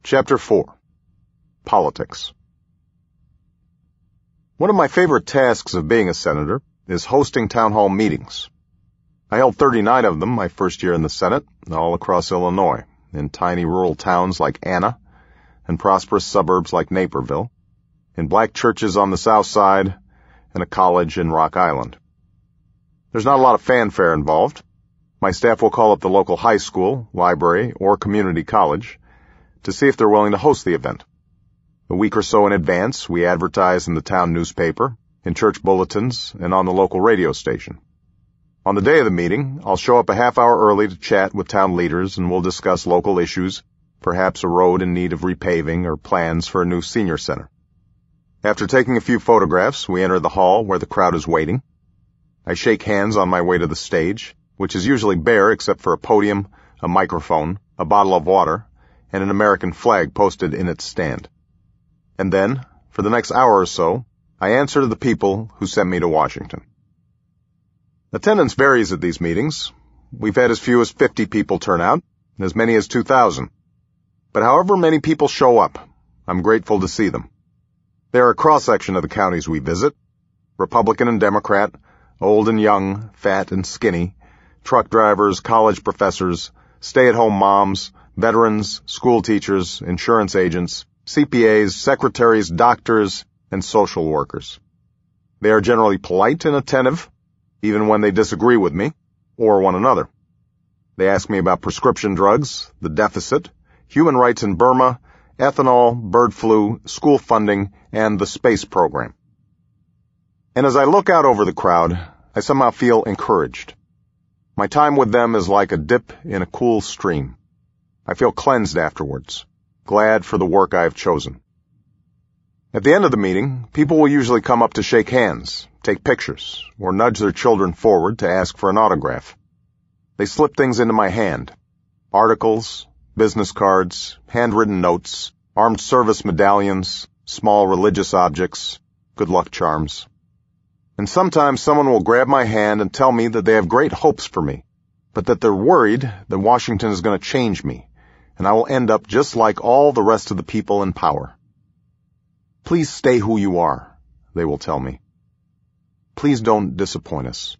Chapter 4. Politics. One of my favorite tasks of being a senator is hosting town hall meetings. I held 39 of them my first year in the Senate, all across Illinois, in tiny rural towns like Anna and prosperous suburbs like Naperville, in black churches on the south side, and a college in Rock Island. There's not a lot of fanfare involved. My staff will call up the local high school, library, or community college to see if they're willing to host the event. A week or so in advance, we advertise in the town newspaper, in church bulletins, and on the local radio station. On the day of the meeting, I'll show up a half hour early to chat with town leaders, and we'll discuss local issues, perhaps a road in need of repaving or plans for a new senior center. After taking a few photographs, we enter the hall where the crowd is waiting. I shake hands on my way to the stage, which is usually bare except for a podium, a microphone, a bottle of water, and an American flag posted in its stand. And then, for the next hour or so, I answer to the people who sent me to Washington. Attendance varies at these meetings. We've had as few as 50 people turn out, and as many as 2,000. But however many people show up, I'm grateful to see them. They're a cross-section of the counties we visit, Republican and Democrat, old and young, fat and skinny, truck drivers, college professors, stay-at-home moms, veterans, school teachers, insurance agents, CPAs, secretaries, doctors, and social workers. They are generally polite and attentive, even when they disagree with me, or one another. They ask me about prescription drugs, the deficit, human rights in Burma, ethanol, bird flu, school funding, and the space program. And as I look out over the crowd, I somehow feel encouraged. My time with them is like a dip in a cool stream. I feel cleansed afterwards, glad for the work I have chosen. At the end of the meeting, people will usually come up to shake hands, take pictures, or nudge their children forward to ask for an autograph. They slip things into my hand: articles, business cards, handwritten notes, armed service medallions, small religious objects, good luck charms. And sometimes someone will grab my hand and tell me that they have great hopes for me, but that they're worried that Washington is going to change me, and I will end up just like all the rest of the people in power. Please stay who you are, they will tell me. Please don't disappoint us.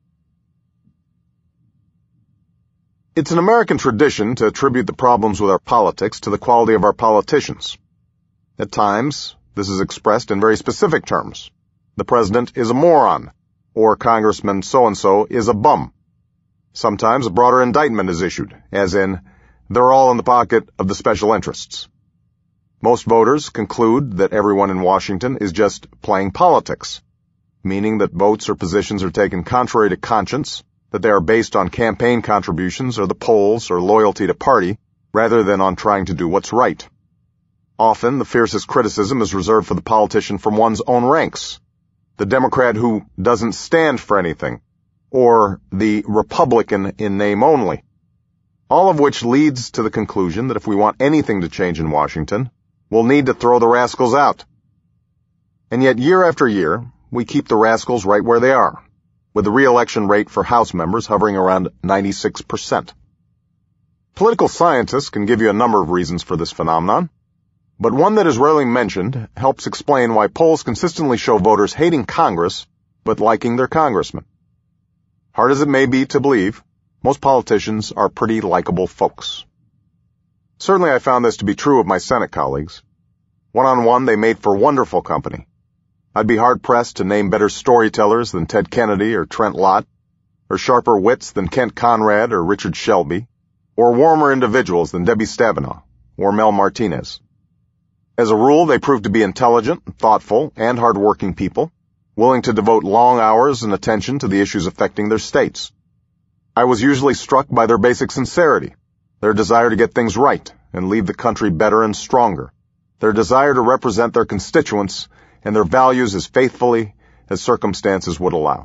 It's an American tradition to attribute the problems with our politics to the quality of our politicians. At times, this is expressed in very specific terms. The president is a moron, or Congressman so-and-so is a bum. Sometimes a broader indictment is issued, as in, they're all in the pocket of the special interests. Most voters conclude that everyone in Washington is just playing politics, meaning that votes or positions are taken contrary to conscience, that they are based on campaign contributions or the polls or loyalty to party, rather than on trying to do what's right. Often, the fiercest criticism is reserved for the politician from one's own ranks, the Democrat who doesn't stand for anything, or the Republican in name only. All of which leads to the conclusion that if we want anything to change in Washington, we'll need to throw the rascals out. And yet year after year, we keep the rascals right where they are, with the re-election rate for House members hovering around 96%. Political scientists can give you a number of reasons for this phenomenon, but one that is rarely mentioned helps explain why polls consistently show voters hating Congress but liking their congressman. Hard as it may be to believe, most politicians are pretty likable folks. Certainly I found this to be true of my Senate colleagues. One-on-one, they made for wonderful company. I'd be hard-pressed to name better storytellers than Ted Kennedy or Trent Lott, or sharper wits than Kent Conrad or Richard Shelby, or warmer individuals than Debbie Stabenow or Mel Martinez. As a rule, they proved to be intelligent, thoughtful, and hard-working people, willing to devote long hours and attention to the issues affecting their states. I was usually struck by their basic sincerity, their desire to get things right and leave the country better and stronger, their desire to represent their constituents and their values as faithfully as circumstances would allow.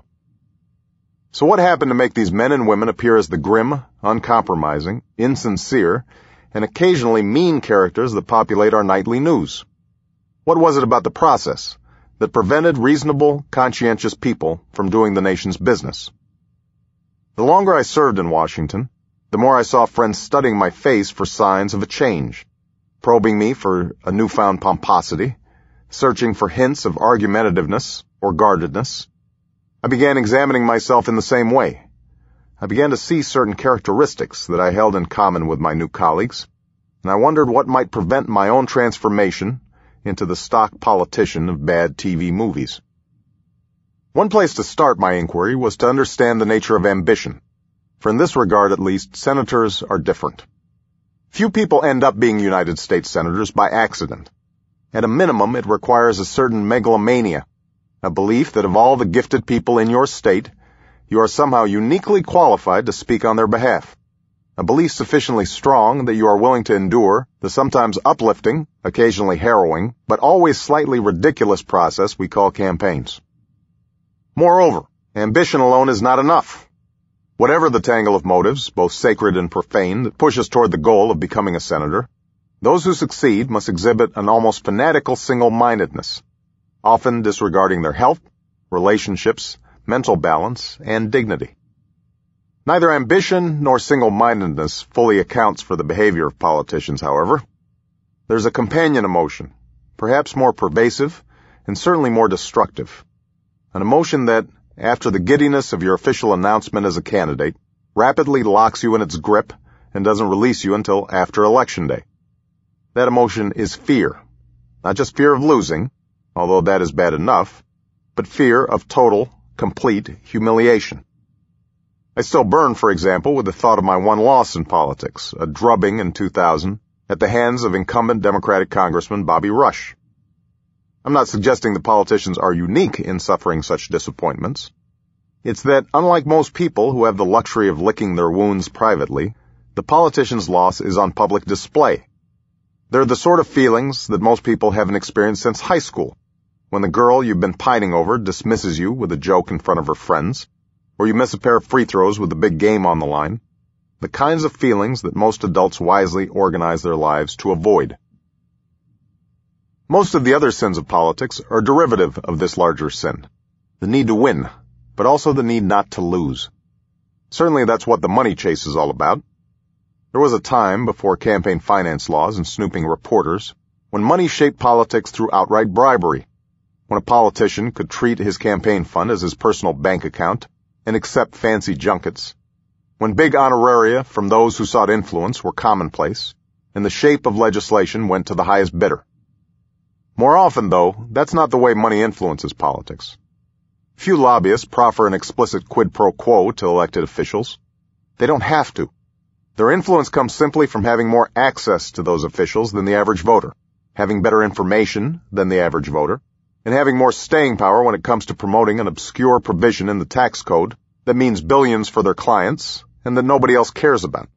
So what happened to make these men and women appear as the grim, uncompromising, insincere, and occasionally mean characters that populate our nightly news? What was it about the process that prevented reasonable, conscientious people from doing the nation's business? The longer I served in Washington, the more I saw friends studying my face for signs of a change. probing me for a newfound pomposity, searching for hints of argumentativeness or guardedness. I began examining myself in the same way. I began to see certain characteristics that I held in common with my new colleagues, and I wondered what might prevent my own transformation into the stock politician of bad TV movies. One place to start my inquiry was to understand the nature of ambition, for in this regard at least, senators are different. Few people end up being United States senators by accident. At a minimum, it requires a certain megalomania, a belief that of all the gifted people in your state, you are somehow uniquely qualified to speak on their behalf. A belief sufficiently strong that you are willing to endure the sometimes uplifting, occasionally harrowing, but always slightly ridiculous process we call campaigns. Moreover, ambition alone is not enough. Whatever the tangle of motives, both sacred and profane, that push us toward the goal of becoming a senator, those who succeed must exhibit an almost fanatical single-mindedness, often disregarding their health, relationships, mental balance, and dignity. Neither ambition nor single-mindedness fully accounts for the behavior of politicians, however. There's a companion emotion, perhaps more pervasive and certainly more destructive. An emotion that, after the giddiness of your official announcement as a candidate, rapidly locks you in its grip and doesn't release you until after Election Day. That emotion is fear. Not just fear of losing, although that is bad enough, but fear of total, complete humiliation. I still burn, for example, with the thought of my one loss in politics, a drubbing in 2000 at the hands of incumbent Democratic Congressman Bobby Rush. I'm not suggesting the politicians are unique in suffering such disappointments. It's that, unlike most people who have the luxury of licking their wounds privately, the politician's loss is on public display. They're the sort of feelings that most people haven't experienced since high school, when the girl you've been pining over dismisses you with a joke in front of her friends, or you miss a pair of free throws with a big game on the line, the kinds of feelings that most adults wisely organize their lives to avoid. Most of the other sins of politics are derivative of this larger sin, the need to win, but also the need not to lose. Certainly that's what the money chase is all about. There was a time, before campaign finance laws and snooping reporters, when money shaped politics through outright bribery, when a politician could treat his campaign fund as his personal bank account and accept fancy junkets, when big honoraria from those who sought influence were commonplace, and the shape of legislation went to the highest bidder. More often, though, that's not the way money influences politics. Few lobbyists proffer an explicit quid pro quo to elected officials. They don't have to. Their influence comes simply from having more access to those officials than the average voter, having better information than the average voter, and having more staying power when it comes to promoting an obscure provision in the tax code that means billions for their clients and that nobody else cares about.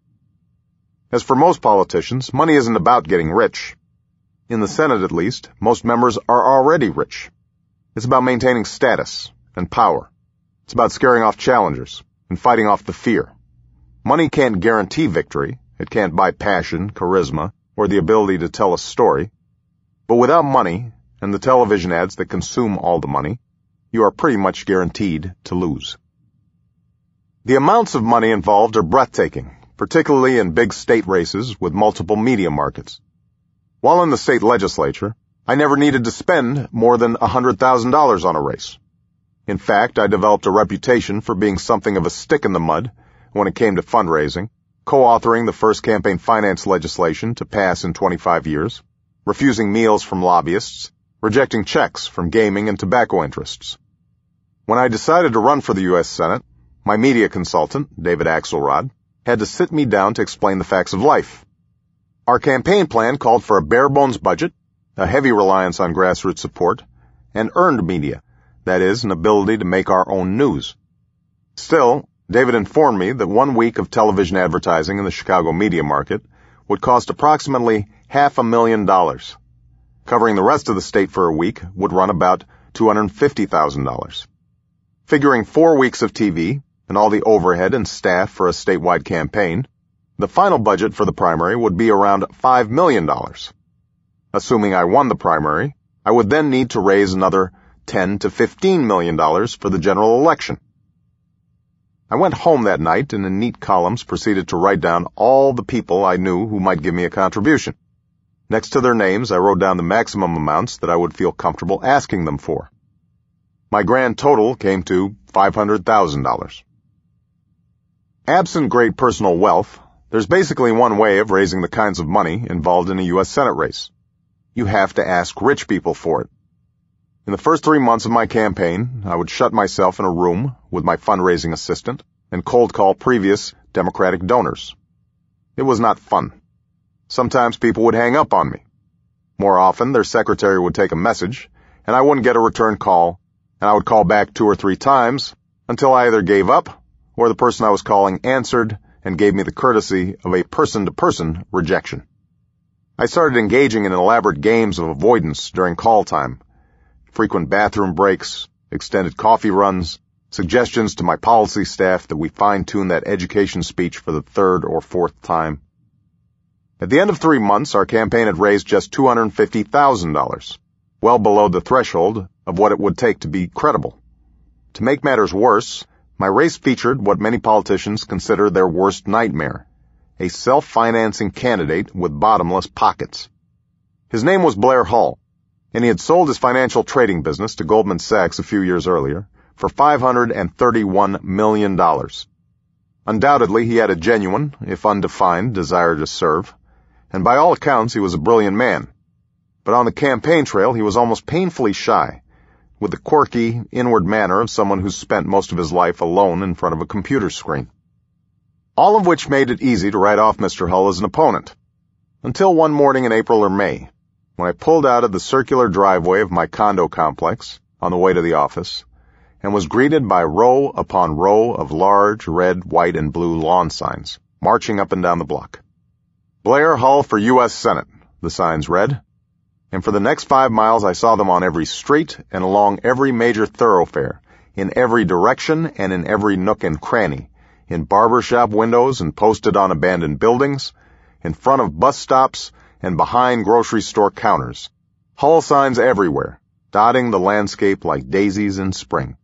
As for most politicians, money isn't about getting rich. In the Senate, at least, most members are already rich. It's about maintaining status and power. It's about scaring off challengers and fighting off the fear. Money can't guarantee victory. It can't buy passion, charisma, or the ability to tell a story. But without money, and the television ads that consume all the money, you are pretty much guaranteed to lose. The amounts of money involved are breathtaking, particularly in big state races with multiple media markets. While in the state legislature, I never needed to spend more than $100,000 on a race. In fact, I developed a reputation for being something of a stick in the mud when it came to fundraising, co-authoring the first campaign finance legislation to pass in 25 years, refusing meals from lobbyists, rejecting checks from gaming and tobacco interests. When I decided to run for the U.S. Senate, my media consultant, David Axelrod, had to sit me down to explain the facts of life. Our campaign plan called for a bare-bones budget, a heavy reliance on grassroots support, and earned media, that is, an ability to make our own news. Still, David informed me that 1 week of television advertising in the Chicago media market would cost approximately $500,000. Covering the rest of the state for a week would run about $250,000. Figuring 4 weeks of TV and all the overhead and staff for a statewide campaign, the final budget for the primary would be around $5 million. Assuming I won the primary, I would then need to raise another $10 to $15 million for the general election. I went home that night and in neat columns proceeded to write down all the people I knew who might give me a contribution. Next to their names, I wrote down the maximum amounts that I would feel comfortable asking them for. My grand total came to $500,000. Absent great personal wealth, there's basically one way of raising the kinds of money involved in a U.S. Senate race. You have to ask rich people for it. In the first 3 months of my campaign, I would shut myself in a room with my fundraising assistant and cold call previous Democratic donors. It was not fun. Sometimes people would hang up on me. More often, their secretary would take a message, and I wouldn't get a return call, and I would call back 2 or 3 times until I either gave up or the person I was calling answered and gave me the courtesy of a person-to-person rejection. I started engaging in elaborate games of avoidance during call time, frequent bathroom breaks, extended coffee runs, suggestions to my policy staff that we fine-tune that education speech for the 3rd or 4th time. At the end of 3 months, our campaign had raised just $250,000, well below the threshold of what it would take to be credible. To make matters worse, my race featured what many politicians consider their worst nightmare, a self-financing candidate with bottomless pockets. His name was Blair Hull, and he had sold his financial trading business to Goldman Sachs a few years earlier for $531 million. Undoubtedly, he had a genuine, if undefined, desire to serve, and by all accounts he was a brilliant man. But on the campaign trail he was almost painfully shy, with the quirky, inward manner of someone who's spent most of his life alone in front of a computer screen. All of which made it easy to write off Mr. Hull as an opponent. Until one morning in April or May, when I pulled out of the circular driveway of my condo complex on the way to the office, and was greeted by row upon row of large red, white, and blue lawn signs, marching up and down the block. Blair Hull for U.S. Senate, the signs read, and for the next 5 miles I saw them on every street and along every major thoroughfare, in every direction and in every nook and cranny, in barber shop windows and posted on abandoned buildings, in front of bus stops and behind grocery store counters. Hull signs everywhere, dotting the landscape like daisies in spring.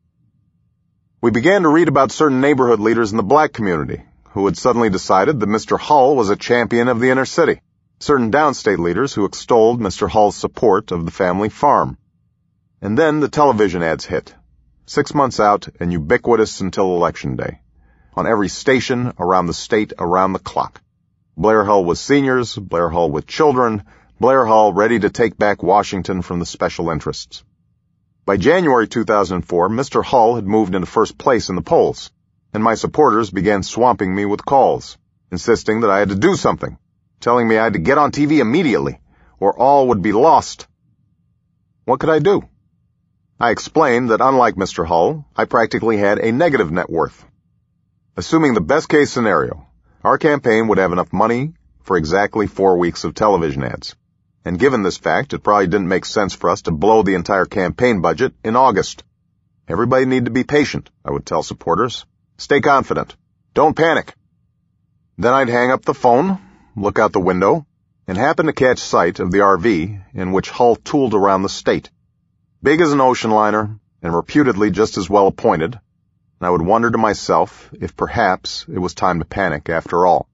We began to read about certain neighborhood leaders in the black community who had suddenly decided that Mr. Hull was a champion of the inner city, certain downstate leaders who extolled Mr. Hull's support of the family farm. And then the television ads hit, 6 months out and ubiquitous until Election Day, on every station, around the state, around the clock. Blair Hull with seniors, Blair Hull with children, Blair Hull ready to take back Washington from the special interests. By January 2004, Mr. Hull had moved into first place in the polls, and my supporters began swamping me with calls, insisting that I had to do something, telling me I had to get on TV immediately, or all would be lost. What could I do? I explained that unlike Mr. Hull, I practically had a negative net worth. Assuming the best-case scenario, our campaign would have enough money for exactly 4 weeks of television ads. And given this fact, it probably didn't make sense for us to blow the entire campaign budget in August. Everybody needed to be patient, I would tell supporters. Stay confident. Don't panic. Then I'd hang up the phone, look out the window, and happen to catch sight of the RV in which Hull tooled around the state. Big as an ocean liner, and reputedly just as well appointed, and I would wonder to myself if perhaps it was time to panic after all.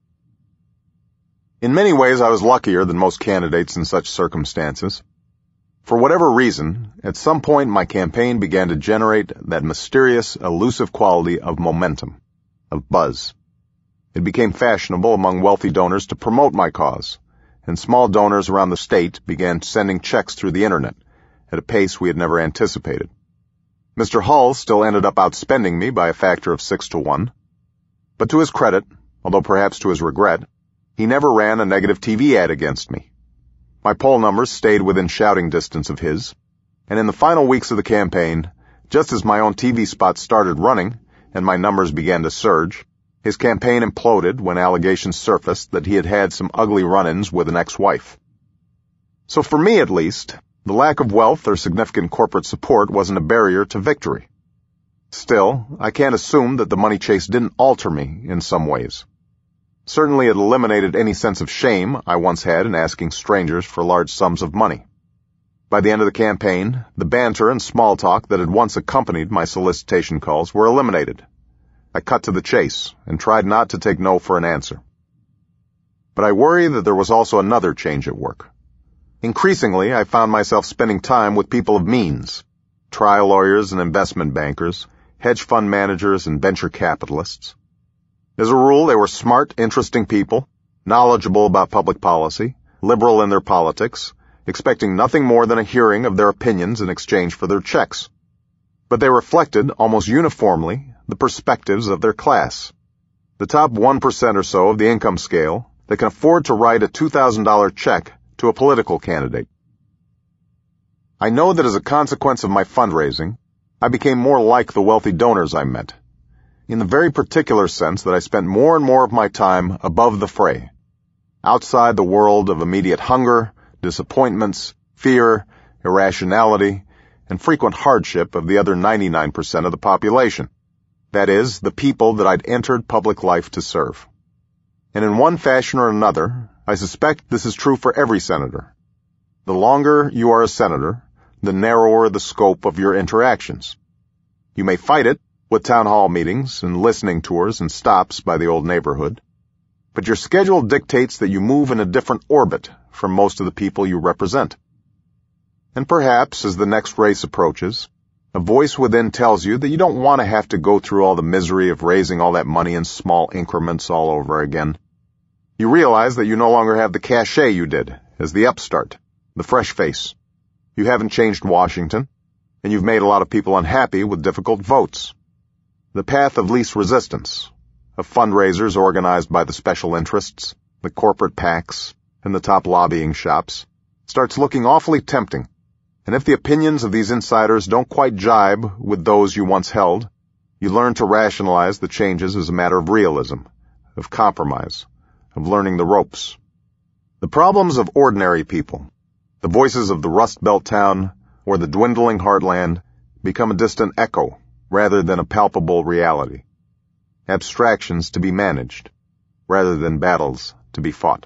In many ways, I was luckier than most candidates in such circumstances. For whatever reason, at some point my campaign began to generate that mysterious, elusive quality of momentum, of buzz. It became fashionable among wealthy donors to promote my cause, and small donors around the state began sending checks through the internet at a pace we had never anticipated. Mr. Hull still ended up outspending me by a factor of 6 to 1. But to his credit, although perhaps to his regret, he never ran a negative TV ad against me. My poll numbers stayed within shouting distance of his, and in the final weeks of the campaign, just as my own TV spots started running and my numbers began to surge, his campaign imploded when allegations surfaced that he had had some ugly run-ins with an ex-wife. So for me at least, the lack of wealth or significant corporate support wasn't a barrier to victory. Still, I can't assume that the money chase didn't alter me in some ways. Certainly it eliminated any sense of shame I once had in asking strangers for large sums of money. By the end of the campaign, the banter and small talk that had once accompanied my solicitation calls were eliminated. I cut to the chase and tried not to take no for an answer. But I worry that there was also another change at work. Increasingly, I found myself spending time with people of means, trial lawyers and investment bankers, hedge fund managers and venture capitalists. As a rule, they were smart, interesting people, knowledgeable about public policy, liberal in their politics, expecting nothing more than a hearing of their opinions in exchange for their checks. But they reflected, almost uniformly, the perspectives of their class. The top 1% or so of the income scale that can afford to write a $2,000 check to a political candidate. I know that as a consequence of my fundraising, I became more like the wealthy donors I met, in the very particular sense that I spent more and more of my time above the fray, outside the world of immediate hunger, disappointments, fear, irrationality, and frequent hardship of the other 99% of the population. That is, the people that I'd entered public life to serve. And in one fashion or another, I suspect this is true for every senator. The longer you are a senator, the narrower the scope of your interactions. You may fight it with town hall meetings and listening tours and stops by the old neighborhood, but your schedule dictates that you move in a different orbit from most of the people you represent. And perhaps, as the next race approaches, a voice within tells you that you don't want to have to go through all the misery of raising all that money in small increments all over again. You realize that you no longer have the cachet you did as the upstart, the fresh face. You haven't changed Washington, and you've made a lot of people unhappy with difficult votes. The path of least resistance, of fundraisers organized by the special interests, the corporate PACs, and the top lobbying shops, starts looking awfully tempting. And if the opinions of these insiders don't quite jibe with those you once held, you learn to rationalize the changes as a matter of realism, of compromise, of learning the ropes. The problems of ordinary people, the voices of the Rust Belt town or the dwindling heartland, become a distant echo rather than a palpable reality. Abstractions to be managed rather than battles to be fought.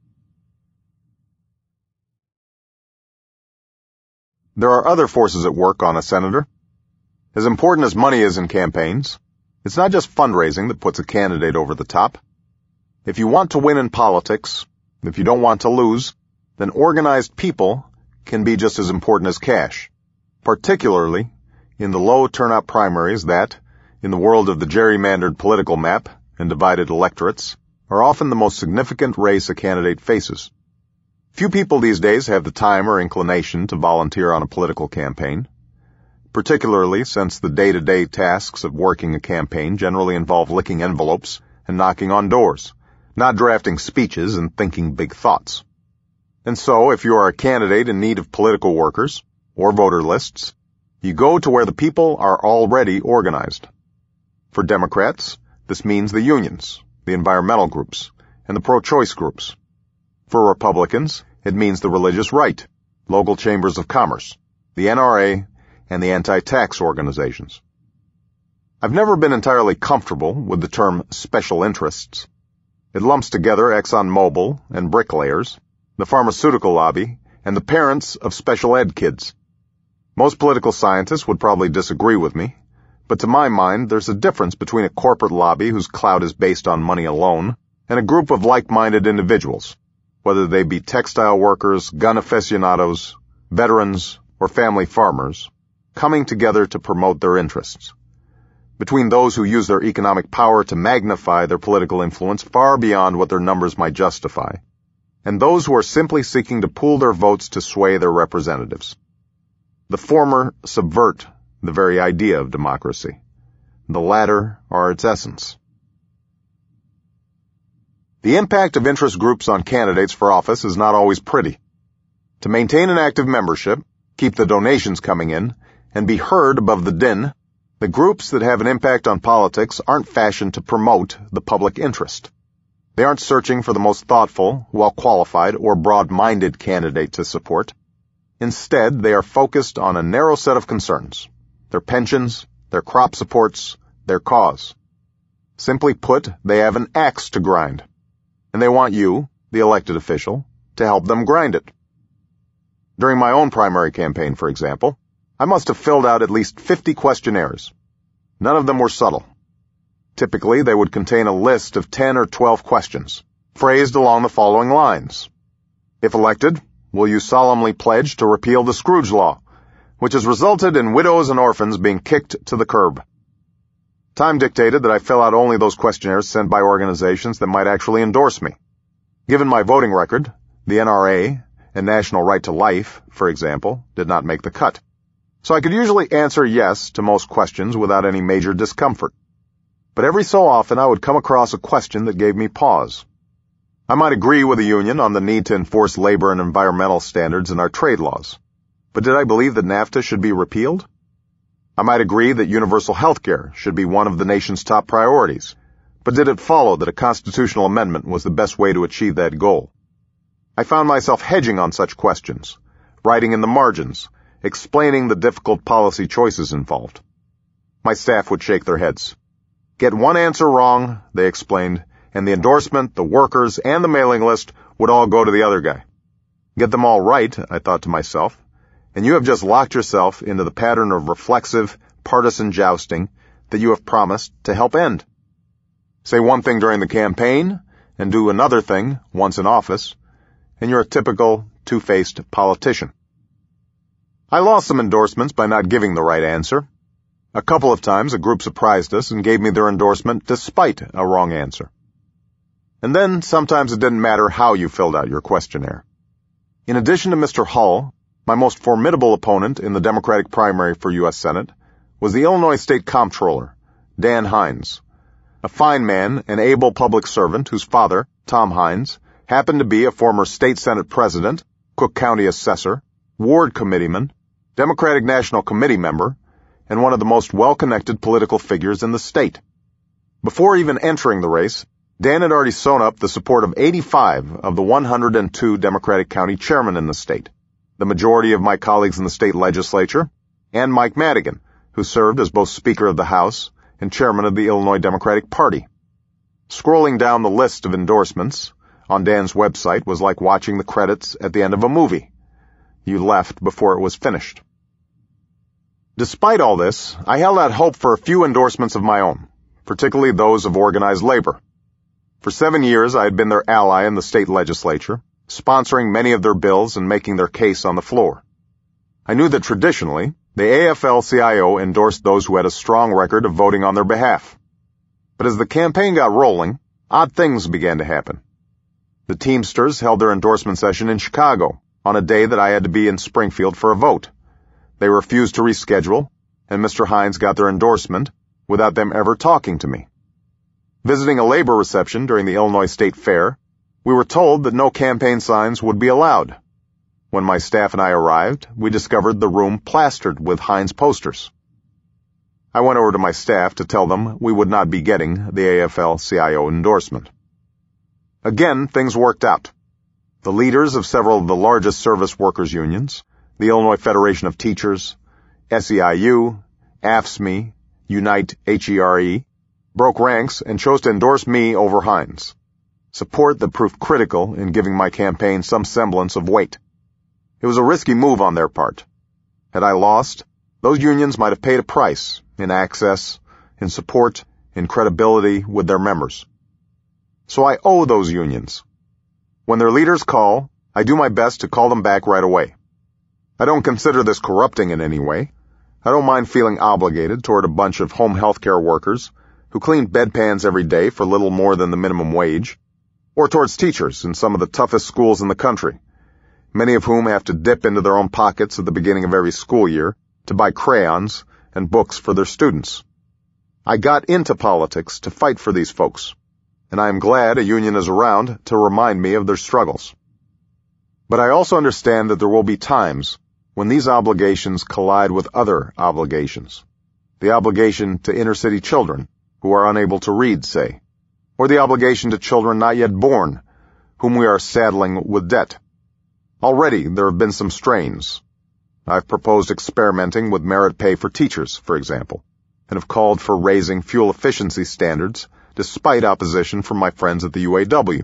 There are other forces at work on a senator. As important as money is in campaigns, it's not just fundraising that puts a candidate over the top. If you want to win in politics, if you don't want to lose, then organized people can be just as important as cash, particularly in the low turnout primaries that, in the world of the gerrymandered political map and divided electorates, are often the most significant race a candidate faces. Few people these days have the time or inclination to volunteer on a political campaign, particularly since the day-to-day tasks of working a campaign generally involve licking envelopes and knocking on doors, not drafting speeches and thinking big thoughts. And so, if you are a candidate in need of political workers or voter lists, you go to where the people are already organized. For Democrats, this means the unions, the environmental groups, and the pro-choice groups. For Republicans, it means the religious right, local chambers of commerce, the NRA, and the anti-tax organizations. I've never been entirely comfortable with the term special interests. It lumps together ExxonMobil and bricklayers, the pharmaceutical lobby, and the parents of special ed kids. Most political scientists would probably disagree with me, but to my mind, there's a difference between a corporate lobby whose clout is based on money alone and a group of like-minded individuals, whether they be textile workers, gun aficionados, veterans, or family farmers, coming together to promote their interests. Between those who use their economic power to magnify their political influence far beyond what their numbers might justify, and those who are simply seeking to pool their votes to sway their representatives. The former subvert the very idea of democracy. The latter are its essence. The impact of interest groups on candidates for office is not always pretty. To maintain an active membership, keep the donations coming in, and be heard above the din, the groups that have an impact on politics aren't fashioned to promote the public interest. They aren't searching for the most thoughtful, well-qualified, or broad-minded candidate to support. Instead, they are focused on a narrow set of concerns: their pensions, their crop supports, their cause. Simply put, they have an axe to grind, and they want you, the elected official, to help them grind it. During my own primary campaign, for example, I must have filled out at least 50 questionnaires. None of them were subtle. Typically, they would contain a list of 10 or 12 questions, phrased along the following lines. If elected, will you solemnly pledge to repeal the Scrooge Law, which has resulted in widows and orphans being kicked to the curb? Time dictated that I fill out only those questionnaires sent by organizations that might actually endorse me. Given my voting record, the NRA and National Right to Life, for example, did not make the cut. So I could usually answer yes to most questions without any major discomfort. But every so often I would come across a question that gave me pause. I might agree with the union on the need to enforce labor and environmental standards in our trade laws. But did I believe that NAFTA should be repealed? I might agree that universal health care should be one of the nation's top priorities. But did it follow that a constitutional amendment was the best way to achieve that goal? I found myself hedging on such questions, writing in the margins, explaining the difficult policy choices involved. My staff would shake their heads. Get one answer wrong, they explained, and the endorsement, the workers, and the mailing list would all go to the other guy. Get them all right, I thought to myself, and you have just locked yourself into the pattern of reflexive, partisan jousting that you have promised to help end. Say one thing during the campaign, and do another thing once in office, and you're a typical, two-faced politician. I lost some endorsements by not giving the right answer. A couple of times a group surprised us and gave me their endorsement despite a wrong answer. And then sometimes it didn't matter how you filled out your questionnaire. In addition to Mr. Hull, my most formidable opponent in the Democratic primary for U.S. Senate was the Illinois State Comptroller, Dan Hines, a fine man and able public servant whose father, Tom Hines, happened to be a former state Senate president, Cook County assessor, ward committeeman, Democratic National Committee member, and one of the most well-connected political figures in the state. Before even entering the race, Dan had already sewn up the support of 85 of the 102 Democratic county chairmen in the state, the majority of my colleagues in the state legislature, and Mike Madigan, who served as both Speaker of the House and Chairman of the Illinois Democratic Party. Scrolling down the list of endorsements on Dan's website was like watching the credits at the end of a movie. You left before it was finished. Despite all this, I held out hope for a few endorsements of my own, particularly those of organized labor. For 7 years, I had been their ally in the state legislature, sponsoring many of their bills and making their case on the floor. I knew that traditionally, the AFL-CIO endorsed those who had a strong record of voting on their behalf. But as the campaign got rolling, odd things began to happen. The Teamsters held their endorsement session in Chicago on a day that I had to be in Springfield for a vote. They refused to reschedule, and Mr. Hines got their endorsement without them ever talking to me. Visiting a labor reception during the Illinois State Fair, we were told that no campaign signs would be allowed. When my staff and I arrived, we discovered the room plastered with Hines posters. I went over to my staff to tell them we would not be getting the AFL-CIO endorsement. Again, things worked out. The leaders of several of the largest service workers unions, the Illinois Federation of Teachers, SEIU, AFSCME, Unite HERE, broke ranks and chose to endorse me over Hines, support that proved critical in giving my campaign some semblance of weight. It was a risky move on their part. Had I lost, those unions might have paid a price in access, in support, in credibility with their members. So I owe those unions. When their leaders call, I do my best to call them back right away. I don't consider this corrupting in any way. I don't mind feeling obligated toward a bunch of home health care workers who clean bedpans every day for little more than the minimum wage, or towards teachers in some of the toughest schools in the country, many of whom have to dip into their own pockets at the beginning of every school year to buy crayons and books for their students. I got into politics to fight for these folks, and I am glad a union is around to remind me of their struggles. But I also understand that there will be times when these obligations collide with other obligations. The obligation to inner-city children who are unable to read, say, or the obligation to children not yet born, whom we are saddling with debt. Already there have been some strains. I've proposed experimenting with merit pay for teachers, for example, and have called for raising fuel efficiency standards despite opposition from my friends at the UAW.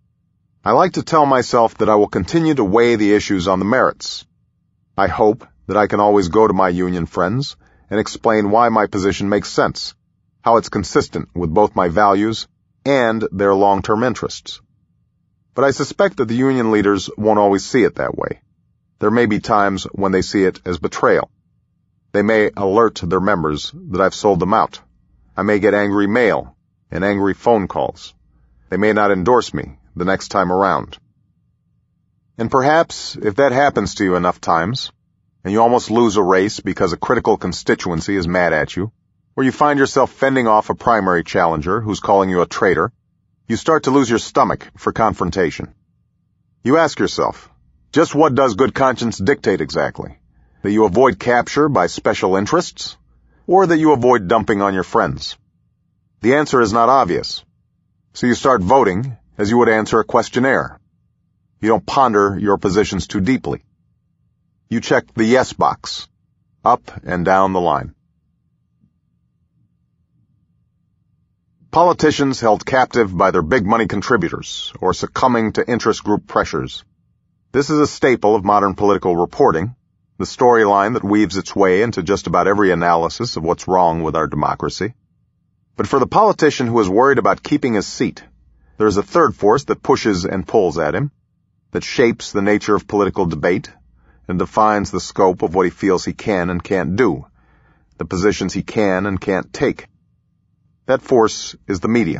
I like to tell myself that I will continue to weigh the issues on the merits. I hope that I can always go to my union friends and explain why my position makes sense, how it's consistent with both my values and their long-term interests. But I suspect that the union leaders won't always see it that way. There may be times when they see it as betrayal. They may alert their members that I've sold them out. I may get angry mail and angry phone calls. They may not endorse me the next time around. And perhaps, if that happens to you enough times, and you almost lose a race because a critical constituency is mad at you, or you find yourself fending off a primary challenger who's calling you a traitor, you start to lose your stomach for confrontation. You ask yourself, just what does good conscience dictate exactly? That you avoid capture by special interests, or that you avoid dumping on your friends? The answer is not obvious. So you start voting as you would answer a questionnaire. You don't ponder your positions too deeply. You check the yes box, up and down the line. Politicians held captive by their big money contributors or succumbing to interest group pressures. This is a staple of modern political reporting, the storyline that weaves its way into just about every analysis of what's wrong with our democracy. But for the politician who is worried about keeping his seat, there is a third force that pushes and pulls at him, that shapes the nature of political debate and defines the scope of what he feels he can and can't do, the positions he can and can't take. That force is the media.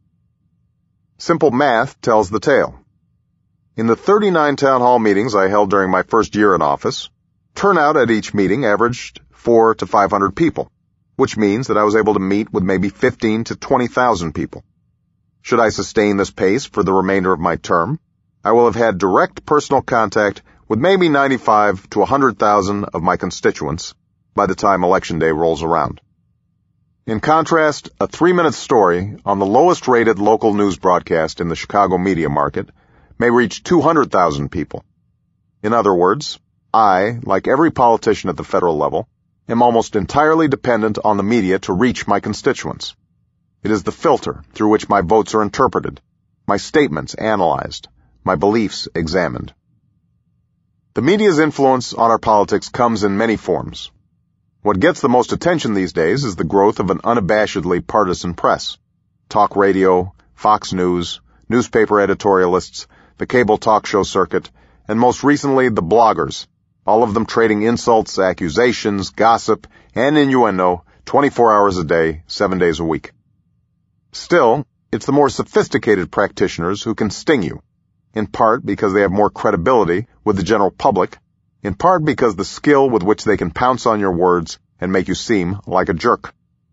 Simple math tells the tale. In the 39 town hall meetings I held during my first year in office, turnout at each meeting averaged 400 to 500 people, which means that I was able to meet with maybe 15 to 20,000 people. Should I sustain this pace for the remainder of my term, I will have had direct personal contact with maybe 95 to 100,000 of my constituents by the time Election Day rolls around. In contrast, a 3-minute story on the lowest-rated local news broadcast in the Chicago media market may reach 200,000 people. In other words, I, like every politician at the federal level, am almost entirely dependent on the media to reach my constituents. It is the filter through which my votes are interpreted, my statements analyzed, my beliefs examined. The media's influence on our politics comes in many forms. What gets the most attention these days is the growth of an unabashedly partisan press. Talk radio, Fox News, newspaper editorialists, the cable talk show circuit, and most recently the bloggers, all of them trading insults, accusations, gossip, and innuendo 24 hours a day, 7 days a week. Still, it's the more sophisticated practitioners who can sting you, in part because they have more credibility with the general public, in part because the skill with which they can pounce on your words and make you seem like a jerk.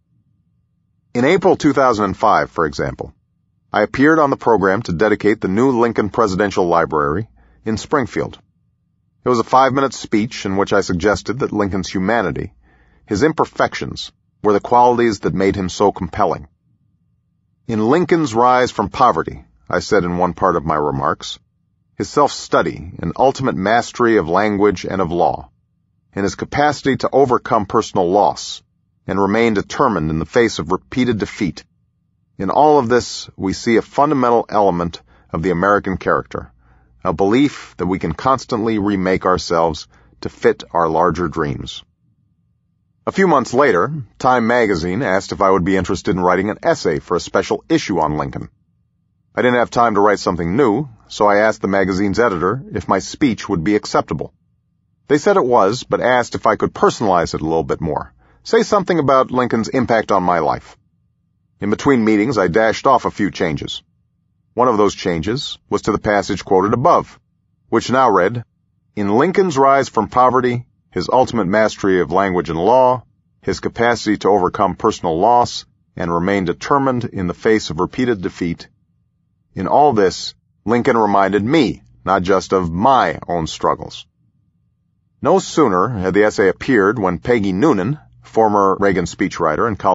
In April 2005, for example, I appeared on the program to dedicate the new Lincoln Presidential Library in Springfield. It was a 5-minute speech in which I suggested that Lincoln's humanity, his imperfections, were the qualities that made him so compelling. In Lincoln's rise from poverty, I said in one part of my remarks, his self-study and ultimate mastery of language and of law, and his capacity to overcome personal loss and remain determined in the face of repeated defeat. In all of this, we see a fundamental element of the American character, a belief that we can constantly remake ourselves to fit our larger dreams. A few months later, Time magazine asked if I would be interested in writing an essay for a special issue on Lincoln. I didn't have time to write something new, so I asked the magazine's editor if my speech would be acceptable. They said it was, but asked if I could personalize it a little bit more, say something about Lincoln's impact on my life. In between meetings, I dashed off a few changes. One of those changes was to the passage quoted above, which now read, "In Lincoln's rise from poverty, his ultimate mastery of language and law, his capacity to overcome personal loss and remain determined in the face of repeated defeat, in all this, Lincoln reminded me not just of my own struggles." No sooner had the essay appeared when Peggy Noonan, former Reagan speechwriter and